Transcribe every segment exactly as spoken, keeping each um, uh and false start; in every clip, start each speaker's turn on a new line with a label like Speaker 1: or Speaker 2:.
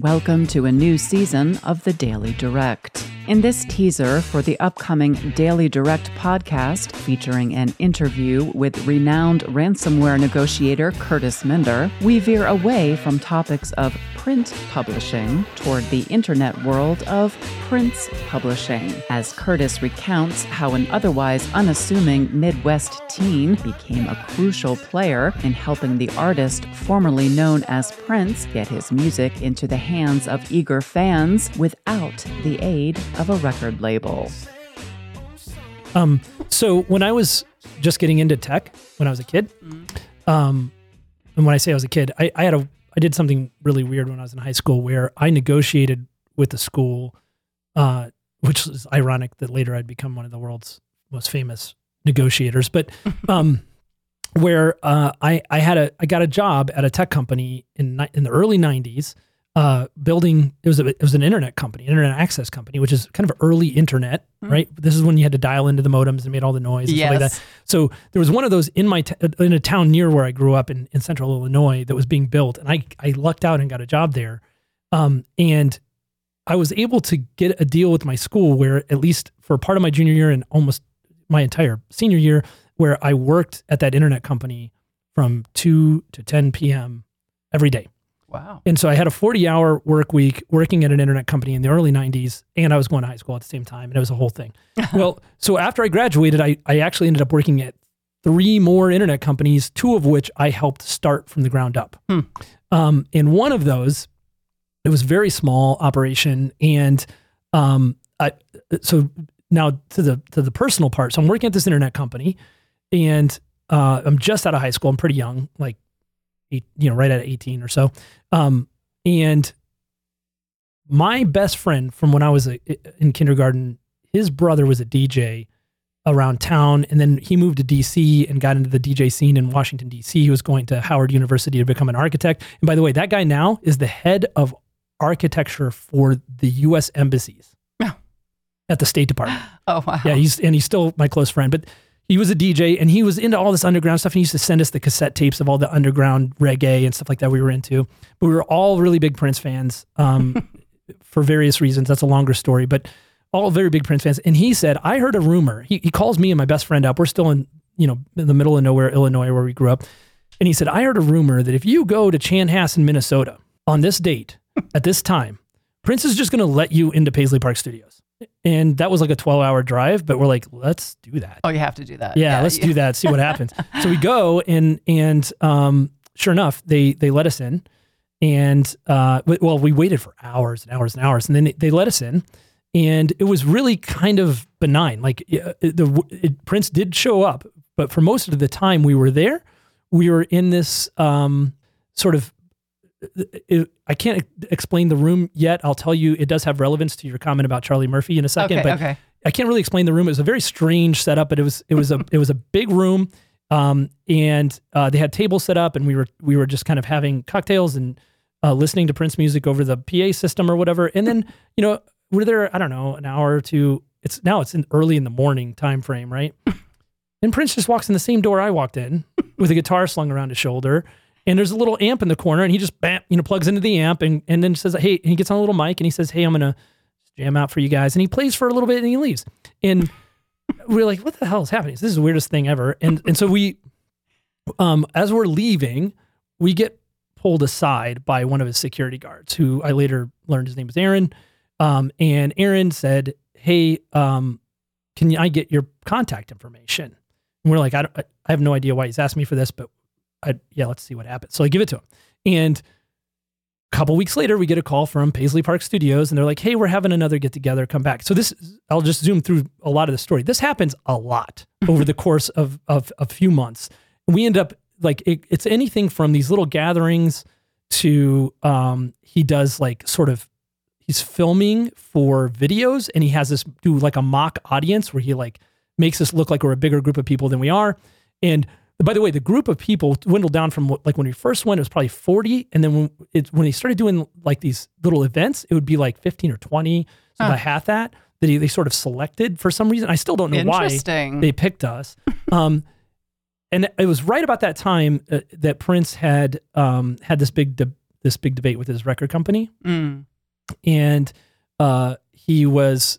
Speaker 1: Welcome to a new season of the Daily Direct. In this teaser for the upcoming Daily Direct podcast featuring an interview with renowned ransomware negotiator Curtis Minder, we veer away from topics of print publishing toward the internet world of Prince publishing, as Curtis recounts how an otherwise unassuming Midwest teen became a crucial player in helping the artist formerly known as Prince get his music into the hands of eager fans without the aid of a record label.
Speaker 2: Um, so when I was just getting into tech, when I was a kid, mm-hmm. um, and when I say I was a kid, I, I had a, I did something really weird when I was in high school where I negotiated with the school, uh, which is ironic that later I'd become one of the world's most famous negotiators, but, um, where, uh, I, I had a, I got a job at a tech company in, in the early nineties, Uh, building, it was a, it was an internet company, internet access company, which is kind of early internet, mm-hmm. right? This is when you had to dial into the modems and made all the noise and
Speaker 1: yes.
Speaker 2: stuff like that. So there was one of those in my t- in a town near where I grew up in, in central Illinois that was being built, and I I lucked out and got a job there, um, and I was able to get a deal with my school where at least for part of my junior year and almost my entire senior year, where I worked at that internet company from two to ten p.m. every day.
Speaker 1: Wow.
Speaker 2: And so I had a forty-hour work week working at an internet company in the early nineties, and I was going to high school at the same time, and it was a whole thing. Well, so after I graduated, I, I actually ended up working at three more internet companies, two of which I helped start from the ground up. Hmm. Um, and one of those, it was a very small operation, and um, I, so now to the to the personal part. So I'm working at this internet company, and uh, I'm just out of high school. I'm pretty young, like, Eight, you know, right at eighteen or so. Um, and my best friend from when I was a, in kindergarten, his brother was a D J around town. And then he moved to D C and got into the D J scene in Washington, D C. He was going to Howard University to become an architect. And by the way, that guy now is the head of architecture for the U S embassies oh. at the State Department.
Speaker 1: Oh, wow.
Speaker 2: Yeah, he's, and he's still my close friend, but he was a D J, and he was into all this underground stuff, and he used to send us the cassette tapes of all the underground reggae and stuff like that we were into. But we were all really big Prince fans um, for various reasons. That's a longer story, but all very big Prince fans. And he said, I heard a rumor. He, he calls me and my best friend up. We're still in, you know, in the middle of nowhere, Illinois, where we grew up. And he said, I heard a rumor that if you go to Chanhassen, Minnesota on this date, at this time, Prince is just going to let you into Paisley Park Studios. And that was like a twelve hour drive, but we're like, let's do that.
Speaker 1: Oh, you have to do that.
Speaker 2: Yeah,
Speaker 1: yeah
Speaker 2: let's
Speaker 1: yeah.
Speaker 2: do that. See what happens. So we go and, and, um, sure enough, they, they let us in, and, uh, well, we waited for hours and hours and hours, and then they let us in, and it was really kind of benign. Like uh, the, it, Prince did show up, but for most of the time we were there, we were in this, um, sort of, It, I can't explain the room yet. I'll tell you, it does have relevance to your comment about Charlie Murphy in a second,
Speaker 1: okay,
Speaker 2: but
Speaker 1: okay.
Speaker 2: I can't really explain the room. It was a very strange setup, but it was, it was a, it was a big room. Um, and, uh, they had tables set up, and we were, we were just kind of having cocktails and, uh, listening to Prince music over the P A system or whatever. And then, you know, we're there, I don't know, an hour or two. It's now it's in early in the morning time frame, right? And Prince just walks in the same door I walked in with a guitar slung around his shoulder. And there's a little amp in the corner, and he just bam, you know, plugs into the amp, and, and then says, hey, and he gets on a little mic, and he says, hey, I'm going to jam out for you guys. And he plays for a little bit, and he leaves. And we're like, what the hell is happening? This is the weirdest thing ever. And and so we, um, as we're leaving, we get pulled aside by one of his security guards, who I later learned his name was Aaron. Um, and Aaron said, hey, um, can I get your contact information? And we're like, I, don't, I have no idea why he's asking me for this, but I, yeah, let's see what happens. So I give it to him. And a couple weeks later, we get a call from Paisley Park Studios, and they're like, hey, we're having another get together, come back. So this, I'll just zoom through a lot of the story. This happens a lot over the course of, of a few months. And we end up like, it, it's anything from these little gatherings to, um, he does like sort of, he's filming for videos, and he has this do like a mock audience where he like makes us look like we're a bigger group of people than we are. And by the way, the group of people dwindled down from what, like when we first went, it was probably forty. And then when it, when they started doing like these little events, it would be like fifteen or twenty. So huh. about half that, that he, they sort of selected for some reason. I still don't know why they picked us. Um, and it was right about that time uh, that Prince had um, had this big de- this big debate with his record company,
Speaker 1: Mm.
Speaker 2: and uh, he was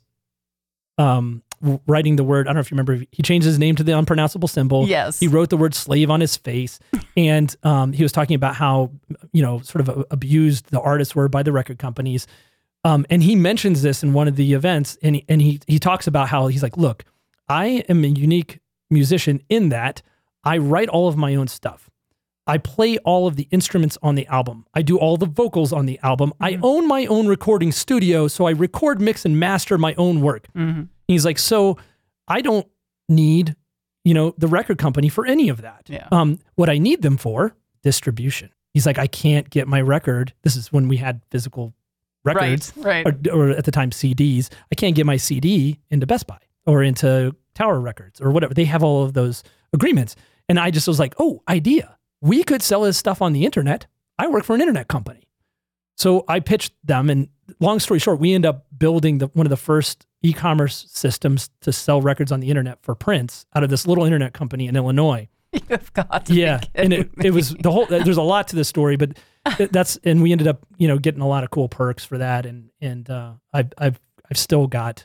Speaker 2: um, writing the word. I don't know if you remember. He changed his name to the unpronounceable symbol.
Speaker 1: Yes.
Speaker 2: He wrote the word slave on his face, and um, he was talking about how you know sort of abused the artists were by the record companies. Um, and he mentions this in one of the events, and he, and he he talks about how he's like, look, I am a unique musician in that I write all of my own stuff. I play all of the instruments on the album. I do all the vocals on the album. Mm-hmm. I own my own recording studio, so I record, mix, and master my own work.
Speaker 1: Mm-hmm.
Speaker 2: He's like, so I don't need, you know, the record company for any of that.
Speaker 1: Yeah.
Speaker 2: Um, what I need them for, distribution. He's like, I can't get my record. This is when we had physical records,
Speaker 1: right, right.
Speaker 2: Or, or at the time C Ds. I can't get my C D into Best Buy or into Tower Records or whatever. They have all of those agreements. And I just was like, oh, idea. We could sell his stuff on the internet. I work for an internet company. So I pitched them, and long story short, we end up building the, one of the first e-commerce systems to sell records on the internet for Prince out of this little internet company in Illinois.
Speaker 1: You've got to
Speaker 2: yeah, and it, it was the whole. There's a lot to this story, but that's and we ended up, you know, getting a lot of cool perks for that, and and uh, I've I've I've still got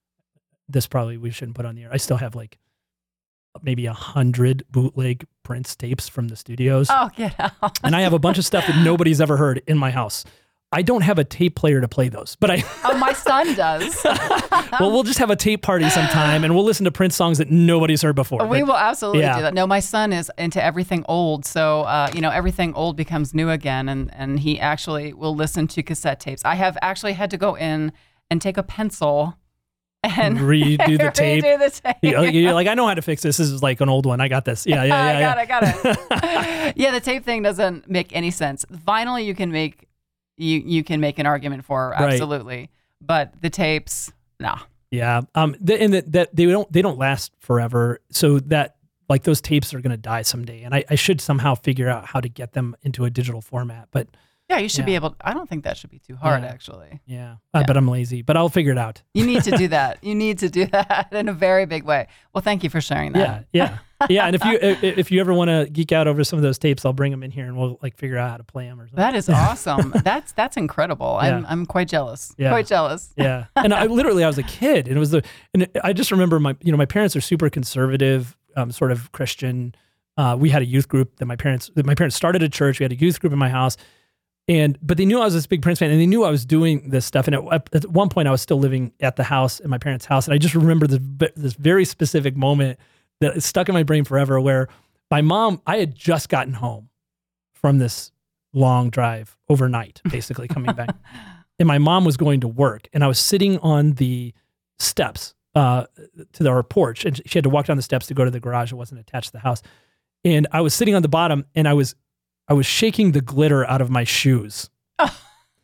Speaker 2: this. Probably we shouldn't put on the air. I still have like maybe a hundred bootleg Prince tapes from the studios.
Speaker 1: Oh, get out!
Speaker 2: And I have a bunch of stuff that nobody's ever heard in my house. I don't have a tape player to play those, but I.
Speaker 1: Oh, my son does.
Speaker 2: Well, we'll just have a tape party sometime, and we'll listen to Prince songs that nobody's heard before.
Speaker 1: We
Speaker 2: but,
Speaker 1: will absolutely
Speaker 2: yeah.
Speaker 1: do that. No, my son is into everything old, so uh, you know everything old becomes new again, and and he actually will listen to cassette tapes. I have actually had to go in and take a pencil and
Speaker 2: redo the tape.
Speaker 1: redo the tape.
Speaker 2: You're like, you're like, I know how to fix this. This is like an old one. I got this. Yeah, yeah, yeah.
Speaker 1: I got
Speaker 2: yeah.
Speaker 1: it. I got it. Yeah, the tape thing doesn't make any sense. Vinyl, you can make you you can make an argument for absolutely, right. But the tapes, no.
Speaker 2: Yeah, um, the, and that that they don't they don't last forever. So that like those tapes are gonna die someday, and I, I should somehow figure out how to get them into a digital format. But
Speaker 1: yeah, you should
Speaker 2: yeah.
Speaker 1: be able. I don't think that should be too hard,
Speaker 2: yeah.
Speaker 1: actually.
Speaker 2: Yeah, uh, yeah, but I'm lazy. But I'll figure it out.
Speaker 1: You need to do that. You need to do that in a very big way. Well, thank you for sharing that.
Speaker 2: Yeah, yeah, yeah. And if you if, if you ever want to geek out over some of those tapes, I'll bring them in here and we'll like figure out how to play them or something.
Speaker 1: That is awesome. that's that's incredible.
Speaker 2: Yeah.
Speaker 1: I'm I'm quite jealous.
Speaker 2: Yeah.
Speaker 1: Quite jealous.
Speaker 2: Yeah, and I literally I was a kid, and it was the and I just remember my you know my parents are super conservative, um, sort of Christian. Uh, we had a youth group that my parents that my parents started a church. We had a youth group in my house. And, but they knew I was this big Prince fan, and they knew I was doing this stuff. And at, at one point I was still living at the house, at my parents' house. And I just remember this, this very specific moment that is stuck in my brain forever, where my mom, I had just gotten home from this long drive overnight, basically coming back. And my mom was going to work, and I was sitting on the steps uh, to our porch, and she had to walk down the steps to go to the garage. It wasn't attached to the house. And I was sitting on the bottom, and I was I was shaking the glitter out of my shoes. Oh.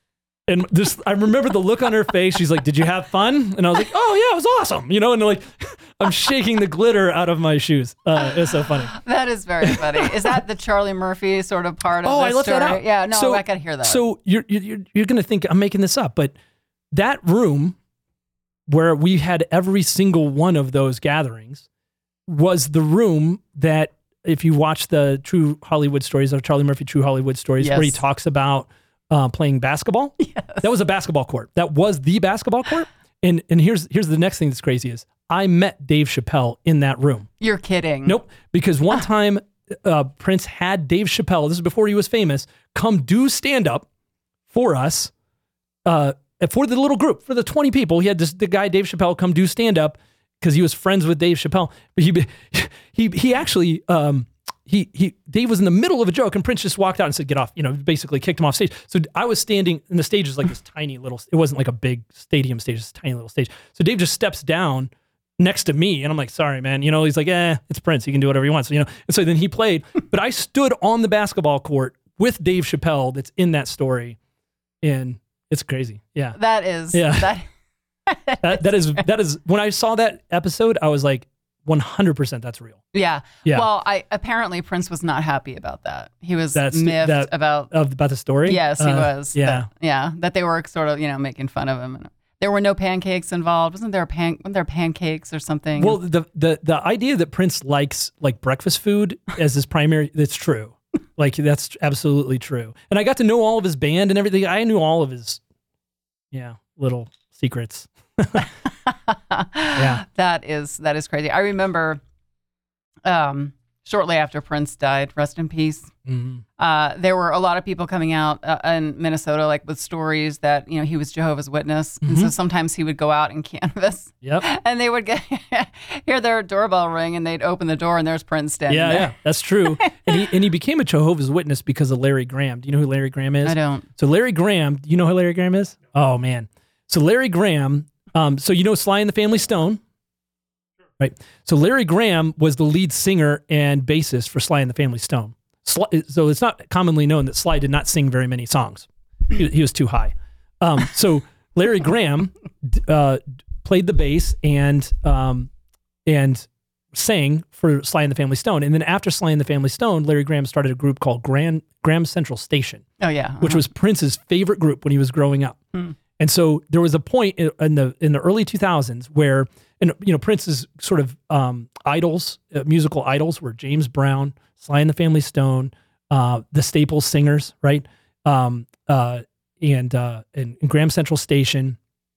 Speaker 2: And this, I remember the look on her face. She's like, did you have fun? And I was like, oh yeah, it was awesome. You know, and like, I'm shaking the glitter out of my shoes. Uh, it's so funny.
Speaker 1: That is very funny. Is that the Charlie Murphy sort of part of
Speaker 2: oh,
Speaker 1: the
Speaker 2: I left
Speaker 1: story?
Speaker 2: that out.
Speaker 1: Yeah, no,
Speaker 2: so,
Speaker 1: I got to hear that.
Speaker 2: So you're, you're, you're going to think I'm making this up, but that room where we had every single one of those gatherings was the room that, if you watch the True Hollywood Stories, or Charlie Murphy True Hollywood Stories, yes. where he talks about uh, playing basketball,
Speaker 1: yes.
Speaker 2: that was a basketball court. That was the basketball court. And and here's here's the next thing that's crazy is I met Dave Chappelle in that room.
Speaker 1: You're kidding.
Speaker 2: Nope. Because one time uh, Prince had Dave Chappelle, this is before he was famous, come do stand-up for us, uh, for the little group, for the twenty people. He had this the guy Dave Chappelle come do stand-up because he was friends with Dave Chappelle. But he he he actually um he he Dave was in the middle of a joke, and Prince just walked out and said, "Get off!" You know, basically kicked him off stage. So I was standing, and the stage is like this tiny little. It wasn't like a big stadium stage; it's a tiny little stage. So Dave just steps down next to me, and I'm like, "Sorry, man." You know, he's like, "Eh, it's Prince. He can do whatever he wants." You know, and so then he played, but I stood on the basketball court with Dave Chappelle. That's in that story, and it's crazy. Yeah,
Speaker 1: that is.
Speaker 2: Yeah.
Speaker 1: That-
Speaker 2: that, that is that is when I saw that episode, I was like, one hundred percent that's real.
Speaker 1: Yeah.
Speaker 2: Yeah.
Speaker 1: Well, I apparently Prince was not happy about that. He was
Speaker 2: That's,
Speaker 1: miffed
Speaker 2: that,
Speaker 1: about
Speaker 2: of, about the story.
Speaker 1: Yes, he
Speaker 2: uh,
Speaker 1: was.
Speaker 2: Yeah,
Speaker 1: that, yeah. That they were sort of you know making fun of him. And there were no pancakes involved. Wasn't there a pan? Weren't there pancakes or something?
Speaker 2: Well, the the the idea that Prince likes like breakfast food as his primary, that's true. Like that's absolutely true. And I got to know all of his band and everything. I knew all of his, yeah, little secrets. Yeah,
Speaker 1: that is that is crazy. I remember, um, shortly after Prince died, rest in peace.
Speaker 2: Mm-hmm.
Speaker 1: Uh, there were a lot of people coming out uh, in Minnesota, like with stories that you know he was Jehovah's Witness, mm-hmm. and so sometimes he would go out and canvass.
Speaker 2: Yep.
Speaker 1: And they would get hear their doorbell ring, and they'd open the door, and there's Prince standing
Speaker 2: yeah,
Speaker 1: there.
Speaker 2: Yeah, that's true. and he and he became a Jehovah's Witness because of Larry Graham. Do you know who Larry Graham is?
Speaker 1: I don't.
Speaker 2: So Larry Graham, do you know who Larry Graham is? Oh man. So Larry Graham, um, so you know Sly and the Family Stone. Right. So Larry Graham was the lead singer and bassist for Sly and the Family Stone. Sly, so it's not commonly known that Sly did not sing very many songs. He, he was too high. Um, so Larry Graham uh, played the bass and um, and sang for Sly and the Family Stone. And then after Sly and the Family Stone, Larry Graham started a group called Grand, Graham Central Station.
Speaker 1: Oh yeah, uh-huh.
Speaker 2: Which was Prince's favorite group when he was growing up. Hmm. And so there was a point in the in the early two thousands where, and you know, Prince's sort of um, idols, uh, musical idols, were James Brown, Sly and the Family Stone, uh, the Staples Singers, right, um, uh, and, uh, and and Graham Central Station,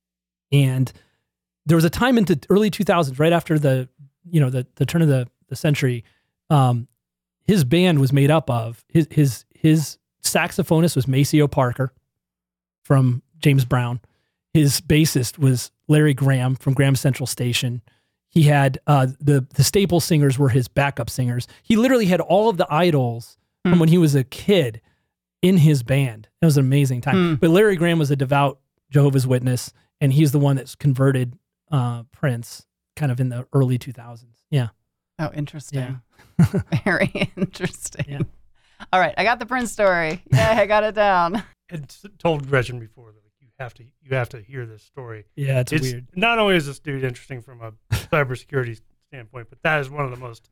Speaker 2: and there was a time into early two thousands, right after the you know the the turn of the the century, um, his band was made up of his his his saxophonist was Maceo Parker from James Brown. His bassist was Larry Graham from Graham Central Station. He had uh, the the Staples Singers were his backup singers. He literally had all of the idols mm. from when he was a kid in his band. It was an amazing time. Mm. But Larry Graham was a devout Jehovah's Witness, and he's the one that's converted uh, Prince kind of in the early two thousands. Yeah.
Speaker 1: Oh, interesting. Yeah. Very interesting. Yeah. All right, I got the Prince story. Yeah, I got it down.
Speaker 3: I told Gretchen before that you have to you have to hear this story.
Speaker 2: Yeah, it's, it's weird.
Speaker 3: Not only is this dude interesting from a cybersecurity standpoint, but that is one of the most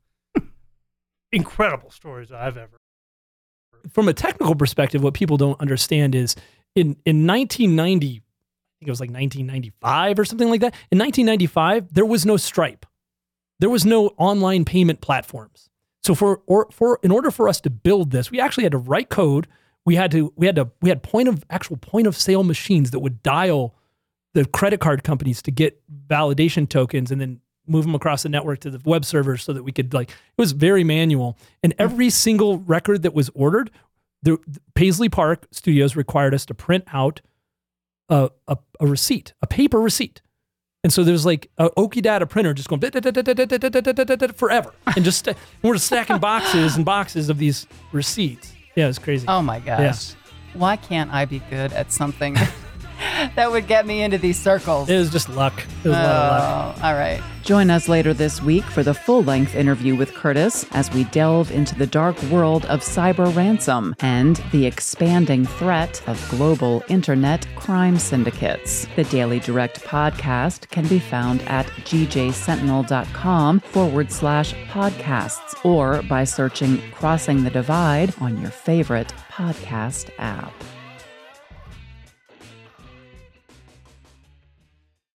Speaker 3: incredible stories I've ever heard.
Speaker 2: From a technical perspective, what people don't understand is in in nineteen ninety, I think it was like nineteen ninety-five or something like that. In nineteen ninety-five, there was no Stripe. There was no online payment platforms. So for or for in order for us to build this, we actually had to write code. We had to we had to we had point of actual point of sale machines that would dial the credit card companies to get validation tokens and then move them across the network to the web servers so that we could like it was very manual. And every single record that was ordered, the, the Paisley Park Studios required us to print out a a, a receipt, a paper receipt. And so there's like a Okidata printer just going forever. And just st- and we're stacking boxes and boxes of these receipts. Yeah, it's crazy.
Speaker 1: Oh my gosh. Yeah. Why can't I be good at something that would get me into these circles?
Speaker 2: It was just luck. It was
Speaker 1: oh,
Speaker 2: a lot of luck.
Speaker 1: All right. Join us later this week for the full-length interview with Curtis as we delve into the dark world of cyber ransom and the expanding threat of global internet crime syndicates. The Daily Direct podcast can be found at gjsentinel.com forward slash podcasts or by searching Crossing the Divide on your favorite podcast app.